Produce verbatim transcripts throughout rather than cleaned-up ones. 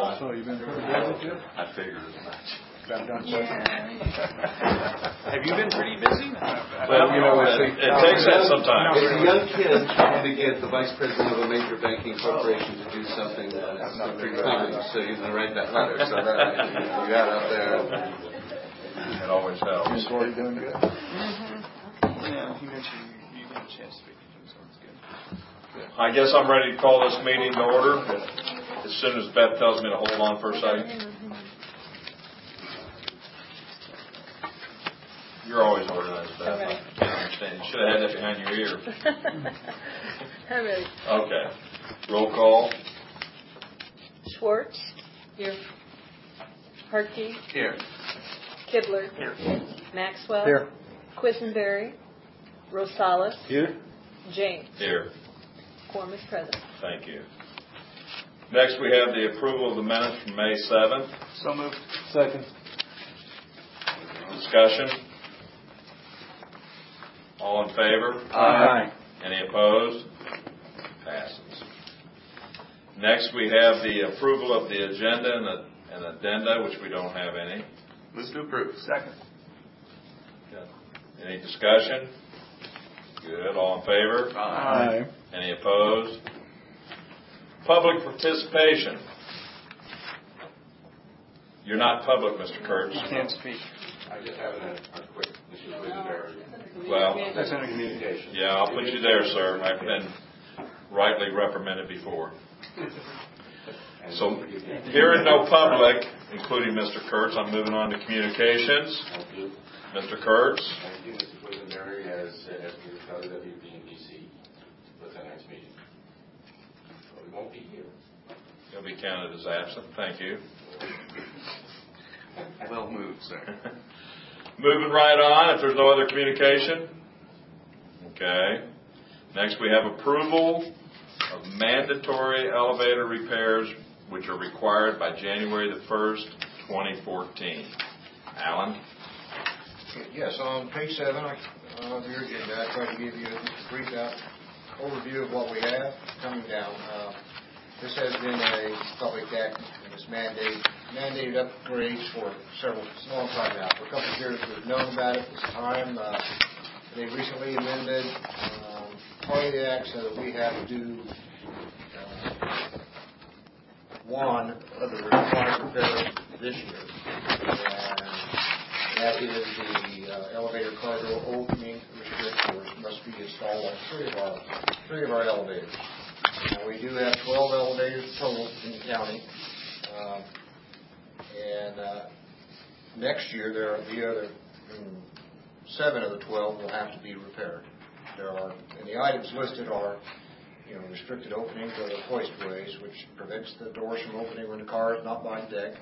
So you've been pretty busy, Jim? I figured as much. Got done quick. Have you been pretty busy? Well, you know, it, it takes that sometimes. It's a young kid trying to get the vice president of a major banking corporation to do something that is pretty common. So he's going to write that letter. So that you got out there. It always helps. You're already doing good. Mm-hmm. Yeah, you mentioned you got a chance to speak to him, so it's good. I guess I'm ready to call this meeting to order as soon as Beth tells me to hold on for a second. You're always organized, Beth. Okay. I can't understand. You should have had that behind your ear. I'm ready. Okay. Roll call. Schwartz. Here. Hartke. Here. Kibler. Here. Maxwell. Here. Quisenberry. Rosales. Here. James. Here. Quorum is present. Thank you. Next, we have the approval of the minutes from May seventh. So moved. Second. Discussion. All in favor? Aye. Any opposed? Passes. Next, we have the approval of the agenda and, the, and addenda, which we don't have any. Move to approve. Second. Any discussion? Good. All in favor? Aye. Any opposed? Public participation. You're not public, Mister Kurtz. You can't speak. I just have a, a quick issue with the Well, That's under communication. yeah, I'll put you there, sir. I've been rightly reprimanded before. So, hearing no public, including Mister Kurtz, I'm moving on to communications. Thank you. Mister Kurtz. Thank you. Mister Quisenberry has asked me to tell you that he'll be in D C with the next meeting. So he won't be here. He'll be counted as absent. Thank you. Well moved, sir. Moving right on, if there's no other communication. Okay. Next, we have approval of mandatory elevator repairs, which are required by January the first, twenty fourteen. Alan? Yes, on page seven of your agenda, I tried to give you a brief out overview of what we have coming down. Uh, this has been a public act and it's mandate, mandated upgrades for several long time now. For a couple of years we've known about it. This time uh, they recently amended um, part of the act so that we have to do uh, one of the required repairs this year. And that is the uh, elevator car door opening restrictor must be installed on three of our three of our elevators. Now, we do have twelve elevators total in the county, uh, and uh, next year there are the other um, seven of the twelve will have to be repaired. There are, and the items listed are, you know, restricted openings or the hoistways, which prevents the doors from opening when the car is not by deck.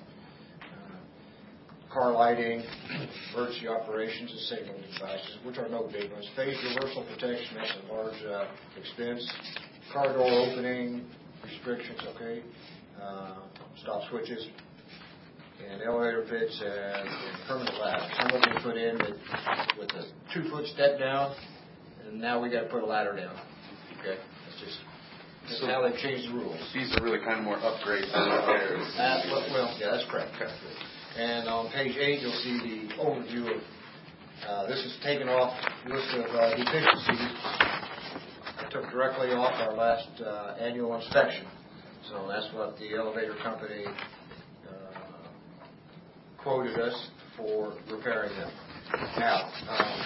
Car lighting, emergency operations, and signaling devices, which are no big ones. Phase reversal protection, that's a large uh, expense. Car door opening restrictions, okay. Uh, stop switches, and elevator pits, and, and permanent ladders. Some of them put in with, with a two-foot step down, and now we got to put a ladder down. Okay, that's just that's so how they've changed the rules. These are really kind of more upgrades than repairs. Uh, well, well, yeah, that's correct. Okay. And on page eight, you'll see the overview of, uh, this is taken off the list of uh, deficiencies. I took directly off our last uh, annual inspection. So that's what the elevator company uh, quoted us for repairing them. Now, um,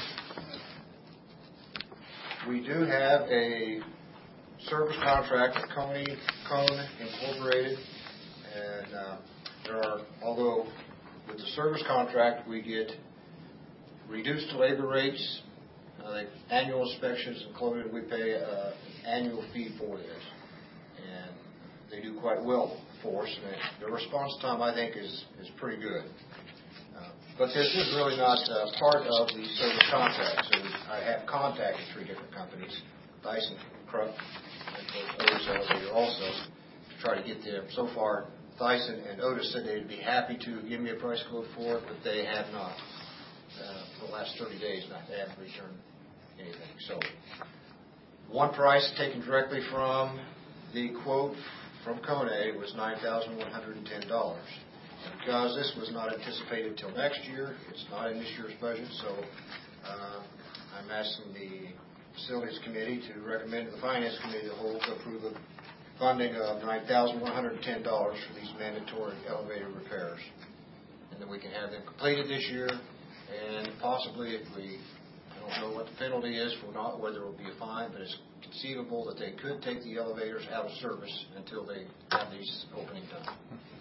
we do have a service contract with Coney Cone Incorporated, and uh, there are, although with the service contract, we get reduced labor rates. Uh, the annual inspections included. We pay an uh, annual fee for this, and they do quite well for us. And the response time, I think, is is pretty good. Uh, but this is really not uh, part of the service contract. So I have contacted three different companies, Dyson, Kruk, and Otis Elevator also, to try to get them. So far, Dyson and Otis said they'd be happy to give me a price quote for it, but they have not. Uh, for the last thirty days, not they haven't returned anything. So, one price taken directly from the quote from Kone was nine thousand one hundred ten dollars. And because this was not anticipated till next year, it's not in this year's budget, so uh, I'm asking the Facilities Committee to recommend to the Finance Committee the whole to approve the funding of nine thousand one hundred ten dollars for these mandatory elevator repairs. And then we can have them completed this year, and possibly if we, I don't know what the penalty is for not, whether it will be a fine, but it's conceivable that they could take the elevators out of service until they have these opening done.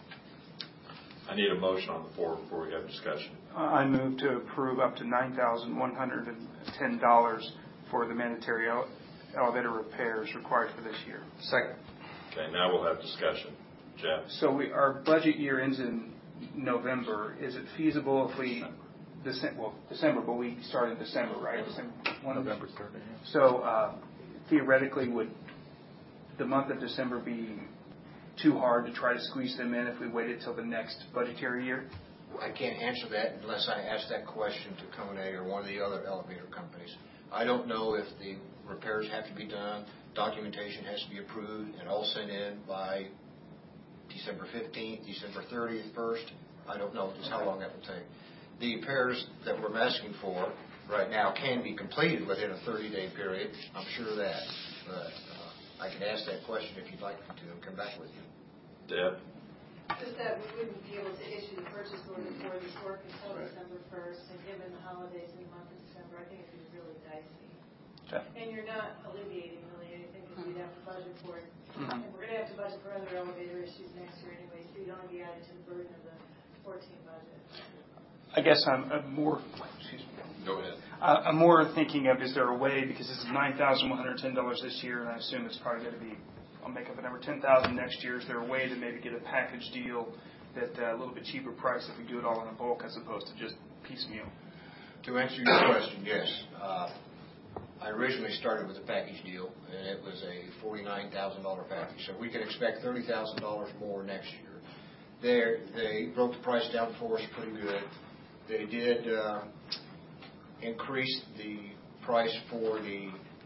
I need a motion on the floor before we have discussion. I move to approve up to nine thousand one hundred ten dollars for the mandatory ele- elevator repairs required for this year. Second. Okay, now we'll have discussion. Jeff? So we, our budget year ends in November. Is it feasible if we, December, well, December, but we start in December, right? December, one November third. So uh, theoretically, would the month of December be too hard to try to squeeze them in if we waited till the next budgetary year? I can't answer that unless I ask that question to Kone or one of the other elevator companies. I don't know if the repairs have to be done, documentation has to be approved, and all sent in by December fifteenth, December thirtieth, first. I don't know just how long that will take. The repairs that we're asking for right now can be completed within a thirty-day period. I'm sure of that. But uh, I can ask that question if you'd like me to and come back with you. Deb? Just that we wouldn't be able to issue the purchase order for this work until December first, and given the holidays in the month of December, I think it'd be really dicey. Okay. And you're not alleviating really anything because we'd have to budget for it. Mhm. And we're going to have to budget for other elevator issues next year anyway, so you'd only be added to the burden of the fourteen budget. I guess I'm, I'm more, excuse me. Go ahead. Uh, I'm more thinking of, is there a way, because this is nine thousand one hundred ten dollars this year, and I assume it's probably going to be, I'll make up a number, ten thousand dollars next year. Is there a way to maybe get a package deal that uh, a little bit cheaper price if we do it all in a bulk as opposed to just piecemeal? To answer your question, yes. Uh, I originally started with a package deal, and it was a forty-nine thousand dollars package. So we can expect thirty thousand dollars more next year. They're, they broke the price down for us pretty good. They did uh, increase the price for the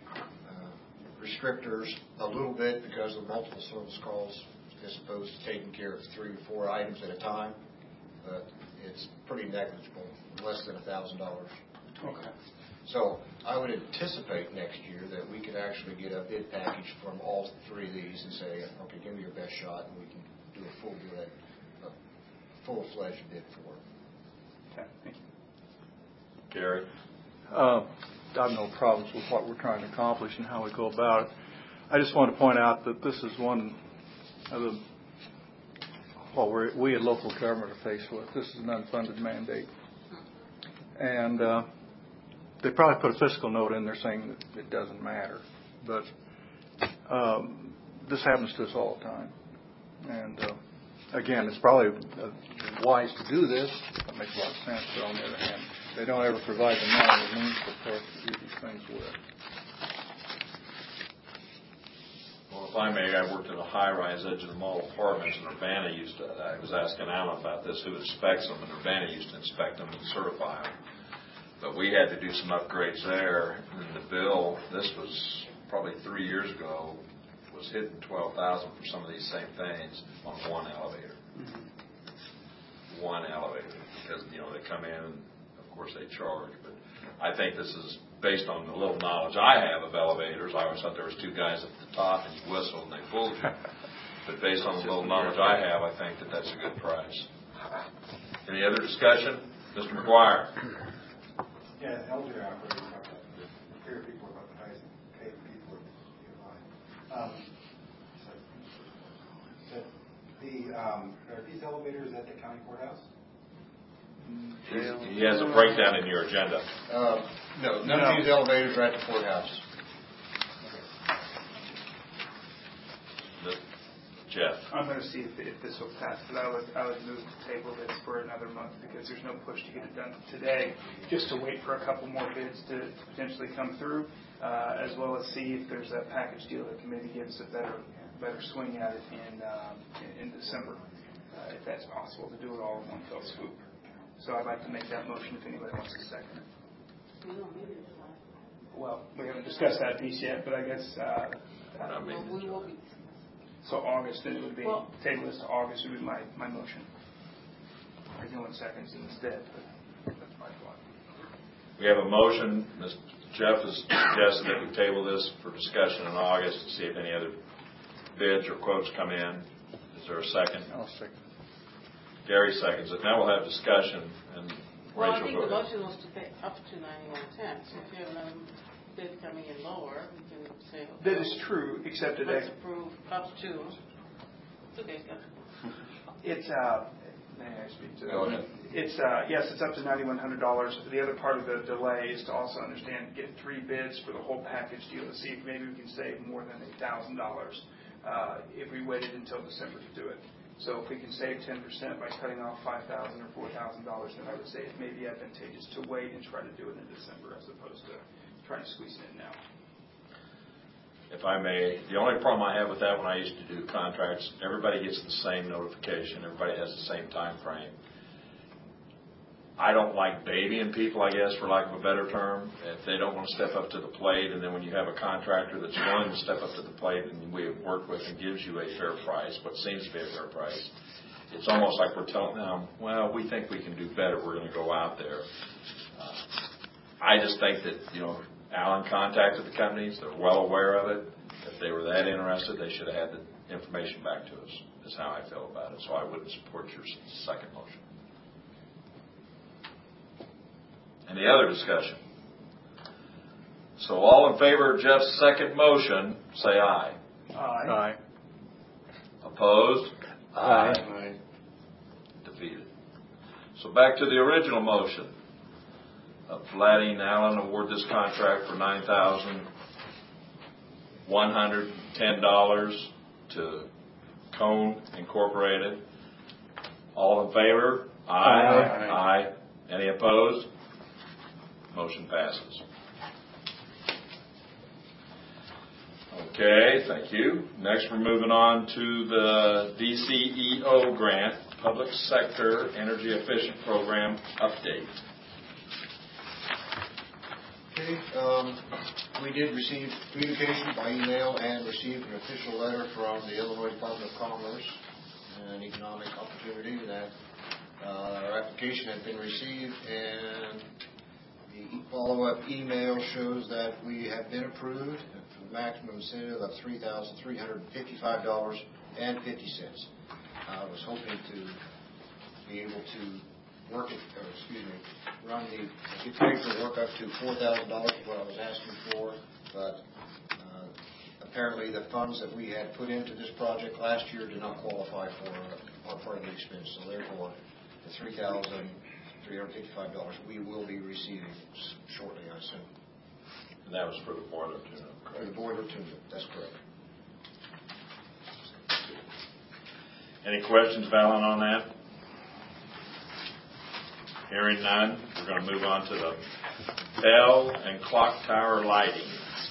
uh, restrictors a little bit because of multiple service calls, as opposed to taking care of three or four items at a time. But it's pretty negligible, less than one thousand dollars. Okay. So I would anticipate next year that we could actually get a bid package from all three of these and say, okay, give me your best shot, and we can do a full bid, a full-fledged bid for it. Okay, thank you. Gary? Uh, I have no problems with what we're trying to accomplish and how we go about it. I just want to point out that this is one of the, what we're, we at local government are faced with. This is an unfunded mandate. And uh, they probably put a fiscal note in there saying that it doesn't matter. But um, this happens to us all the time. And uh, again, it's probably uh, wise to do this. That makes a lot of sense. But on the other hand, they don't ever provide the money or means for us to do these things with. Well, if I may, I worked in a high-rise edge of the mall apartments, and Urbana used to, I was asking Alan about this, who inspects them, and Urbana used to inspect them and certify them. But we had to do some upgrades there, and the bill, this was probably three years ago, was hitting twelve thousand dollars for some of these same things on one elevator. Mm-hmm. One elevator, because, you know, they come in, and of course they charge, but I think this is based on the little knowledge I have of elevators. I always thought there was two guys at the top and you whistle and they pulled you. But based on the little knowledge I have, I think that that's a good price. Any other discussion? Mister McGuire? Yeah, the elevator operator talked about the fair people about the highest paid people in line. Um, so, so the um, are these elevators at the county courthouse? He has a breakdown in your agenda. Uh, no, none of these elevators are at the courthouse. The, Jeff? I'm going to see if, if this will pass, but I would, I would move to table this for another month because there's no push to get it done today, just to wait for a couple more bids to potentially come through, uh, as well as see if there's a package deal that can maybe give us a better better swing at it in, um, in, in December, uh, if that's possible, to do it all in one fell swoop. So I'd like to make that motion if anybody wants to second it. Well, we haven't discussed that piece yet, but I guess... Uh, I mean, So August, then it would be, Well- table this to August would be my, my motion. I can want seconds instead, but that's my thought. We have a motion. Mister Jeff has suggested that we table this for discussion in August to see if any other bids or quotes come in. Is there a second? I'll second. Gary seconds it. Now we'll have discussion, and Well, I Rachel, think go the ahead. motion was to pay up to ninety-one ten, so if you have another bid coming in lower, we can say, okay. That is true, except today. Let's approve up to, it's okay, go. It's, uh, may I speak to that? Go ahead. It's, uh, yes, it's up to ninety-one hundred dollars. The other part of the delay is to also understand, get three bids for the whole package deal to see if maybe we can save more than eight thousand dollars uh, if we waited until December to do it. So if we can save ten percent by cutting off five thousand dollars or four thousand dollars, then I would say it may be advantageous to wait and try to do it in December as opposed to trying to squeeze it in now. If I may, the only problem I have with that when I used to do contracts, everybody gets the same notification. Everybody has the same time frame. I don't like babying people, I guess, for lack of a better term. If they don't want to step up to the plate, and then when you have a contractor that's willing to step up to the plate and we have worked with and gives you a fair price, what seems to be a fair price, it's almost like we're telling them, well, we think we can do better. We're going to go out there. Uh, I just think that, you know, Alan contacted the companies. They're well aware of it. If they were that interested, they should have had the information back to us, is how I feel about it. So I wouldn't support your second motion. Any other discussion? So all in favor of Jeff's second motion, say aye. Aye. Aye. Opposed? Aye. Defeated. So back to the original motion of letting Allen award this contract for nine thousand one hundred ten dollars to Cone Incorporated. All in favor? Aye. Aye. Aye. Any opposed? Motion passes. Okay, thank you. Next, we're moving on to the D C E O grant, Public Sector Energy Efficient Program update. Okay, um, we did receive communication by email and received an official letter from the Illinois Department of Commerce and Economic Opportunity that uh, our application had been received, and the follow-up email shows that we have been approved for the maximum incentive of three thousand three hundred fifty-five dollars and fifty cents. I was hoping to be able to work it, or excuse me, run the, get paid for work up to four thousand dollars is what I was asking for, but uh, apparently the funds that we had put into this project last year did not qualify for uh, part of the expense, so therefore the three thousand three hundred fifty-five dollars we will be receiving shortly, I assume. And that was for the boiler tune-up, For correct? the boiler tune-up, that's correct. Any questions, Valen, on that? Hearing none, we're going to move on to the bell and clock tower lighting.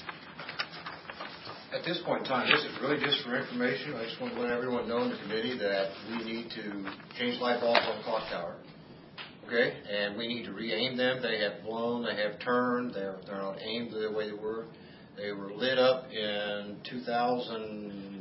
At this point in time, this is really just for information. I just want to let everyone know in the committee that we need to change light bulbs on the clock tower. Okay? And we need to re-aim them. They have blown, they have turned, they're, they're not aimed the way they were. They were lit up in two thousand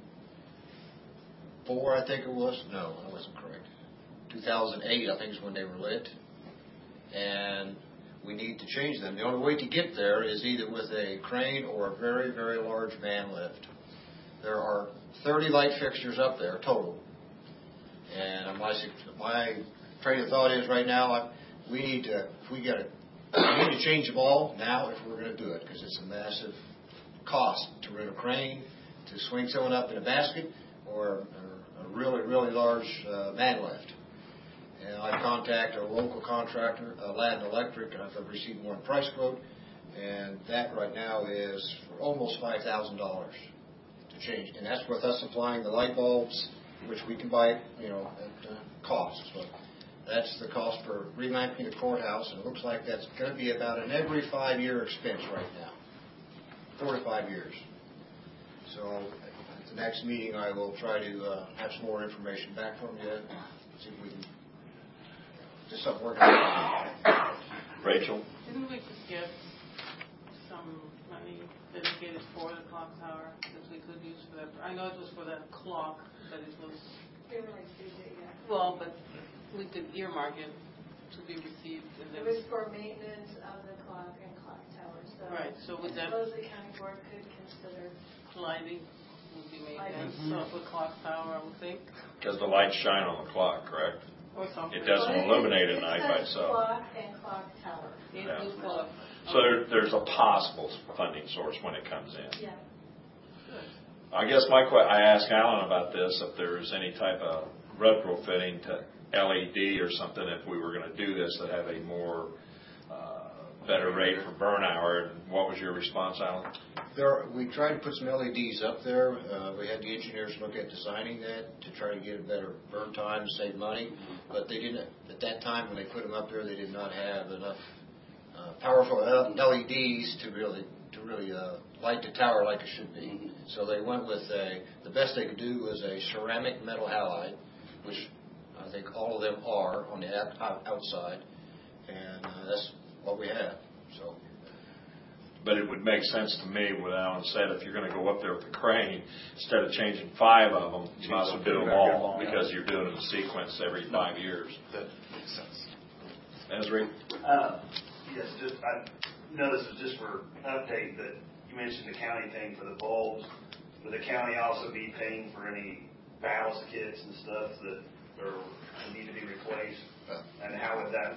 four, I think it was. No, that wasn't correct. two thousand eight, I think, is when they were lit. And we need to change them. The only way to get there is either with a crane or a very, very large van lift. There are thirty light fixtures up there total. And my, my train of thought is right now, I, we need to, if we got to, we need to change them all now if we're going to do it, because it's a massive cost to rent a crane, to swing someone up in a basket, or, or a really, really large uh, van lift. And I contacted a local contractor, uh, Latin Electric, and I've received one price quote, and that right now is for almost five thousand dollars to change. And that's with us supplying the light bulbs, which we can buy, you know, at uh, cost. So that's the cost for revamping the courthouse, and it looks like that's going to be about an every five-year expense right now, four to five years. So at the next meeting, I will try to uh, have some more information back from you, see if we can just something working out. Rachel? Didn't we just get some money dedicated for the clock tower that we could use for that? I know it was for that clock, but it was, They were like three days, yeah. well, but we could earmark it to be received. And It then, was for maintenance of the clock and clock tower, so. right, so I would that suppose the county board could consider. lighting would be Lighting. maintenance, so for clock tower, I would think, Because the lights shine on the clock, correct? or something. It doesn't Well, illuminate at it night by says itself. Clock and clock tower. It Yeah. is clock. So there, there's a possible funding source when it comes in. Yeah. I guess my que, I asked Alan about this, if there's any type of retrofitting to L E D or something, if we were going to do this, that have a more, uh, better rate for burn hour. And what was your response, Alan? There, we tried to put some L E Ds up there. Uh, we had the engineers look at designing that to try to get a better burn time and save money. But they didn't, at that time when they put them up there, they did not have enough uh, powerful L E Ds to really to really uh, light the tower like it should be. So they went with a, the best they could do was a ceramic metal halide, which I think all of them are on the out- outside, and uh, that's what we have. So. But it would make sense to me, what Alan said, if you're going to go up there with the crane, instead of changing five of them, you might as well do them all, because you're doing them in sequence every five years. That makes sense. Esri? Uh, Yes, just, I know this is just for update, but you mentioned the county thing for the bulbs. Would the county also be paying for any ballast kits and stuff that are, need to be replaced? And how would that,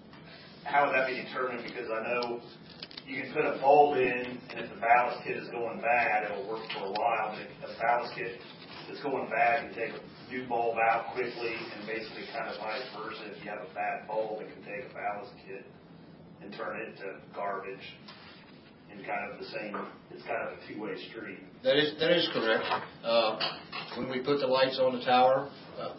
how would that be determined? Because I know you can put a bulb in, and if the ballast kit is going bad, it'll work for a while. But if a ballast kit that's going bad, you take a new bulb out quickly, and basically kind of vice versa. If you have a bad bulb, it can take a ballast kit and turn it to garbage, in kind of the same, it's kind of a two-way street. That is that is correct. Uh, when we put the lights on the tower, uh,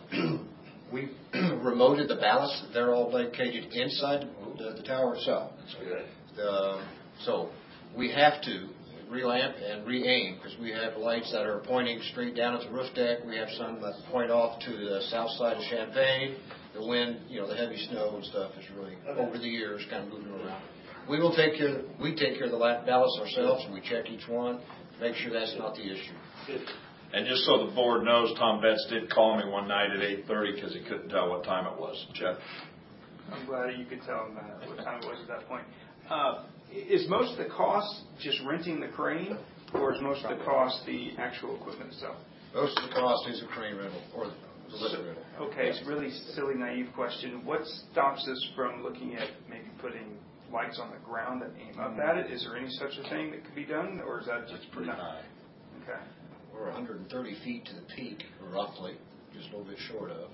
we remoted the ballast. They're all located inside the, the tower itself. That's good. The, so we have to relamp and re-aim, because we have lights that are pointing straight down at the roof deck. We have some that point off to the south side of Champaign. The wind, you know, the heavy snow and stuff is really, Okay. over the years, kind of moving around. We will take care, we take care of the la- ballast ourselves, and we check each one, make sure that's not the issue. Good. And just so the board knows, Tom Betts did call me one night at eight thirty because he couldn't tell what time it was. Jeff? I'm glad you could tell them that, what time it was at that point. Uh, Is most of the cost just renting the crane, or is most of the cost the actual equipment itself? Most of the cost is a crane rental, or the lift rental. Okay, it's a really silly, naive question. What stops us from looking at maybe putting lights on the ground that aim up at it? Is there any such a thing that could be done, or is that just Pretty not? high. Okay. We're one hundred thirty feet to the peak, roughly, just a little bit short of.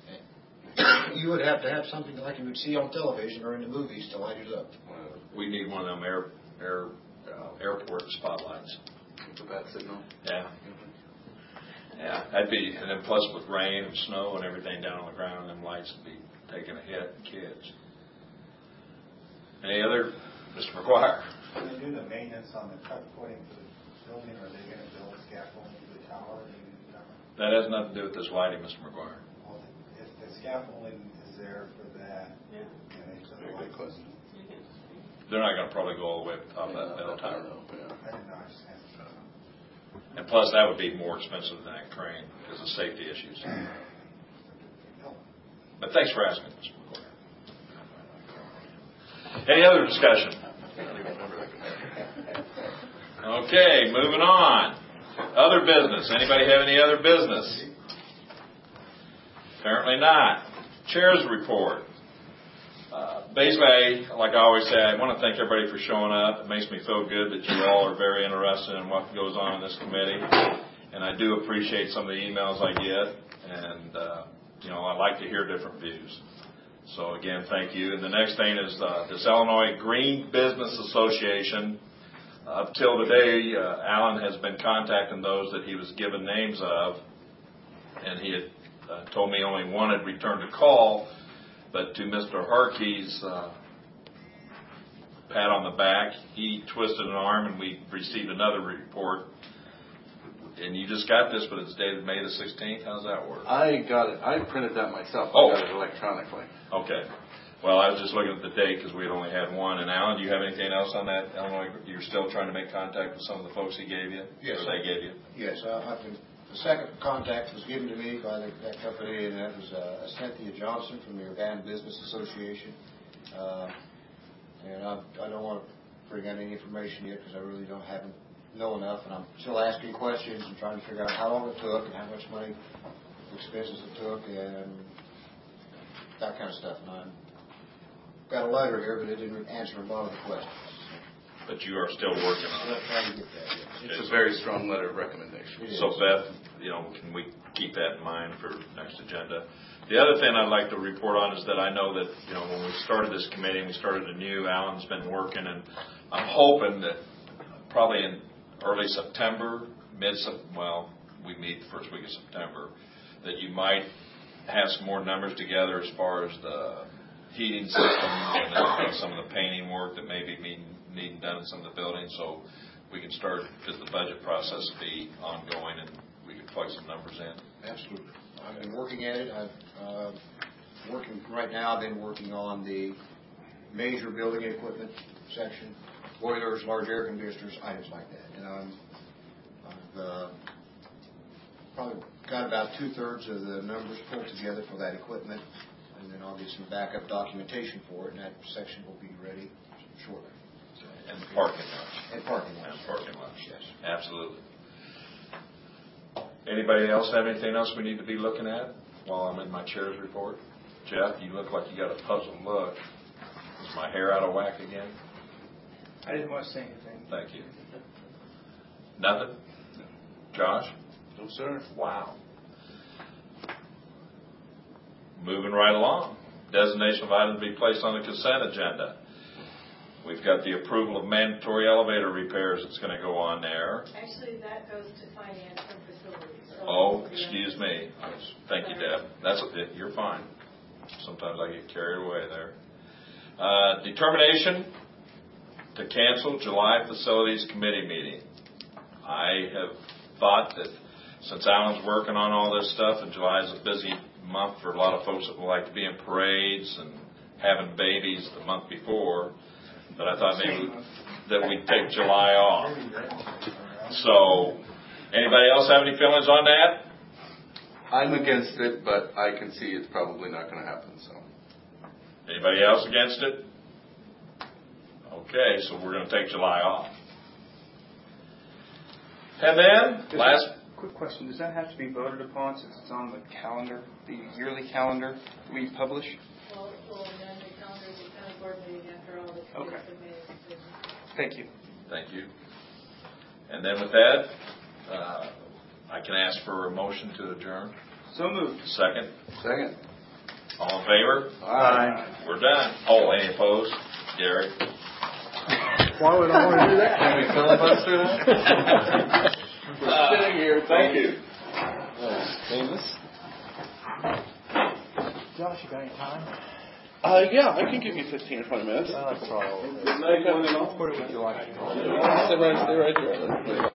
And you would have to have something like you would see on television or in the movies to light it up. We need one of them air, air, uh, airport spotlights. The bat signal. Yeah. Yeah, that'd be, and then plus with rain and snow and everything down on the ground, them lights would be taking a hit, kids. Any other? Mister McGuire? When they do the maintenance on the cut footing for the building, are they going to build scaffolding for the tower? That has nothing to do with this lighting, Mister McGuire. Well, if the scaffolding is there for that, Yeah. and they put Very the good lights, question. You can see. They're not going to probably go all the way up the top of that metal tower. I didn't know, I just asked. And plus, that would be more expensive than that crane because of safety issues. But thanks for asking, Mister McGuire. Any other discussion? Okay, moving on. Other business. Anybody have any other business? Apparently not. Chair's report. Uh, basically, like I always say, I want to thank everybody for showing up. It makes me feel good that you all are very interested in what goes on in this committee. And I do appreciate some of the emails I get. And, uh, you know, I like to hear different views. So, again, thank you. And the next thing is uh, this Illinois Green Business Association. Uh, up till today, uh, Alan has been contacting those that he was given names of. And he had uh, told me only one had returned a call. But to Mister Harkey's uh, pat on the back, he twisted an arm and we received another report. And you just got this, but it's dated May the sixteenth. How's that work? I got it. I printed that myself. Oh. I got it electronically. Okay. Well, I was just looking at the date because we had only had one. And Alan, do you have anything else on that? Illinois, you're still trying to make contact with some of the folks he gave you? Yes. Or they gave you? Yes, uh, I've been, the second contact was given to me by the, that company, and that was uh, Cynthia Johnson from the Urbana Business Association. Uh, and I, I don't want to bring out any information yet because I really don't haven't know enough, and I'm still asking questions and trying to figure out how long it took and how much money, expenses it took, and that kind of stuff. And I'm got a letter here, but it didn't answer a lot of the questions. But you are still working on I'm it. trying to get that. Yes. It's a very strong letter of recommendation. So Beth, you know, can we keep that in mind for next agenda? The other thing I'd like to report on is that I know that, you know, when we started this committee, we started anew, Alan's been working, and I'm hoping that probably in early September, mid, well, we meet the first week of September, that you might have some more numbers together as far as the heating system and then some of the painting work that may be needing, needing done in some of the buildings, so we can start, as the budget process be ongoing, and we can plug some numbers in. Absolutely. I've been working at it. I've uh, working right now. I've been working on the major building equipment section, boilers, large air conditioners, items like that. And I'm, I've uh, probably got about two thirds of the numbers pulled together for that equipment, and then I'll get some backup documentation for it, and that section will be ready shortly. So, And the parking lots. And parking lots. And parking lots. Yes. Absolutely. Anybody else have anything else we need to be looking at while I'm in my chair's report? Jeff, you look like you got a puzzled look. Is my hair out of whack again? I didn't want to say anything. Thank you. Nothing? Josh? No, sir. Wow. Moving right along. Designation of items to be placed on the consent agenda. We've got the approval of mandatory elevator repairs that's going to go on there. Actually, that goes to finance and facilities. So Oh, excuse me. Thank you, Deb. That's it. You're fine. Sometimes I get carried away there. Uh, determination to cancel July Facilities Committee meeting. I have thought that since Alan's working on all this stuff, and July is a busy month for a lot of folks that would like to be in parades and having babies the month before, that I thought maybe that we'd take July off. So, anybody else have any feelings on that? I'm against it, but I can see it's probably not going to happen. So, Anybody else against it? Okay, so we're going to take July off. And then, Does last... that- quick question, does that have to be voted upon since it's on the calendar, the yearly calendar we publish? Well, we'll amend the calendar of the county board meeting after all the committees Okay. have made a decision. Thank you. Thank you. And then with that, uh, I can ask for a motion to adjourn. So moved. Second. second. All in favor? Aye. We're done. Oh, any opposed? Gary? Why would I want to do that? Can we filibuster that? We're sitting here. Thank you. Famous. Josh, you got any time? Uh, yeah, I can give you fifteen or twenty minutes. Uh, that's all. Nice one and all. Where would you like to go? Stay right, stay right here.